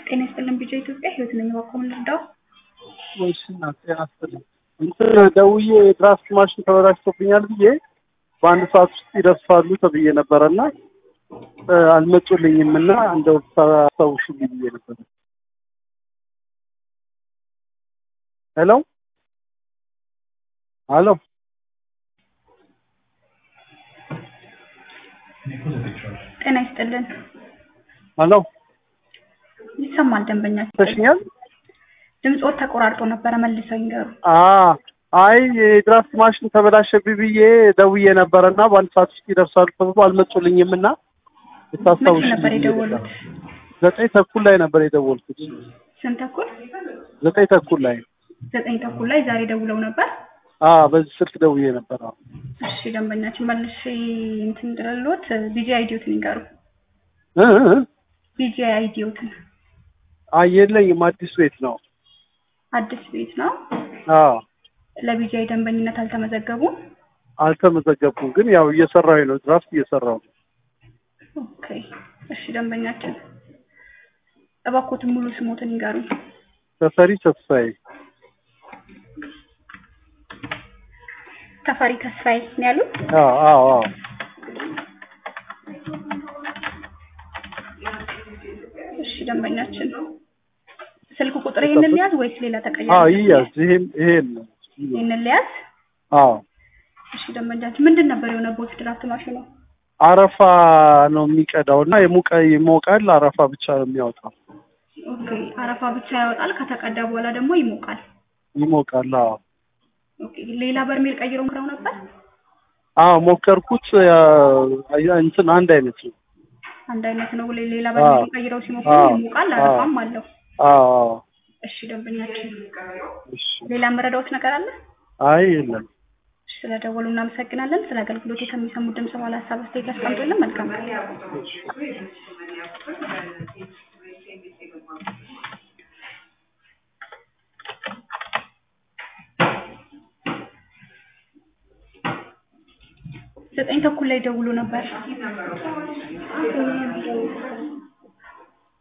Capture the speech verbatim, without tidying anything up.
ጤና ይስጥልን ቢጫ ኢትዮጵያ ህይወት ነኝ ባቆም ልርዳው ወይስ እና ጤና ይስጥልን እንትን ደውዬ ድራፍት ማሽን ተበላሽቶብኛል ብዬ በአንድ ሰዓት ውስጥ ይደርሳሉ ተብዬ ነበርና አልመጡልኝም እና እንደው ታውሹልኝ ብዬ ነበር። ሄሎ ሄሎ ጤና ይስጥልን ሄሎ ይሰማል ደንበኛ ተሽኛል ድምጾት ተቆራርጦ ነበር መልሰው ይንገሩ። አ አይ የድራፍት ማሽን ተበላሸብኝ ብዬ ደውዬ ነበርና በአንድ ሰዓት ውስጥ ይደርሳሉ ተብሎ አልመጡልኝምና ታስታውሽ ነበር የደወሉት? ዘጠኝ ተኩል ላይ ነበር የደወልኩት። ስንት ተኩል? ዘጠኝ ተኩል ላይ ዘጠኝ ተኩል ላይ ዛሬ ደውለው ነበር? አ በዚህ ስልክ ደውዬ ነበር። እሺ ደንበኛችን መልሼ እንትን እንደለሎት ቢጂ አይዲዮትን ይንገሩ። እ ቢጂ አይዲዮትን አየለኝም አዲስ ቤት ነው። አዲስ ቤት ነው? አዎ ለቢጂ ደንበኝነት አልተመዘገቡም? አልተመዘገቡም ግን ያው እየሰራሁ ነው ድራፍት እየሰራሁ ነው። ኦኬ እሺ ደንበኛችን እባክዎት ሙሉ ስሞትን ይንገሩ። ተፈሪ ተስፋዬ ተፈሪ ተስፋዬ ነው ያሉት? አዎ አዎ አዎ እሺ ደንበኛችን ስልክ ቁጥር ይሄንን ሊያዝ ወይስ ሌላ ተቀያሪ? አዎ ይያዝ ይሄን ይሄን ይሄንን ሊያዝ? አዎ እሺ ደንበኛችን ምንድን ነበር የሆነበት ድራፍት ማሽኑ? አረፋ ነው የሚቀዳውና የሙቀ ይሞቃል አረፋ ብቻ ነው የሚያወጣው። ኦኬ አረፋ ብቻ ያወጣል ከተቀዳ በኋላ ደግሞ ይሞቃል። ይሞቃል አዎ። ኦኬ ሌላ በርሜል ቀይሮ ምራው ነበር? አዎ ሞከርኩት እንትን አንድ አይነት ነው። አንድ አይነት ነው ሌላ በርሜል ቀይረው ሲሞክሩ ይሞቃል አረፋም አለው። አዎ እሺ ደንበኛችን እሺ ሌላ መረዳዎት ነገር አለ? አይ የለም። ስለደወሉ እናመሰግናለን። ስለ አገልግሎት ከሚሰሙ ድምጽ በኋላ ሀሳብ አስተያየት ያስቀምጡልን። መልካም ቀን። ዘጠኝ ተኩል ላይ ደውሎ ነበር።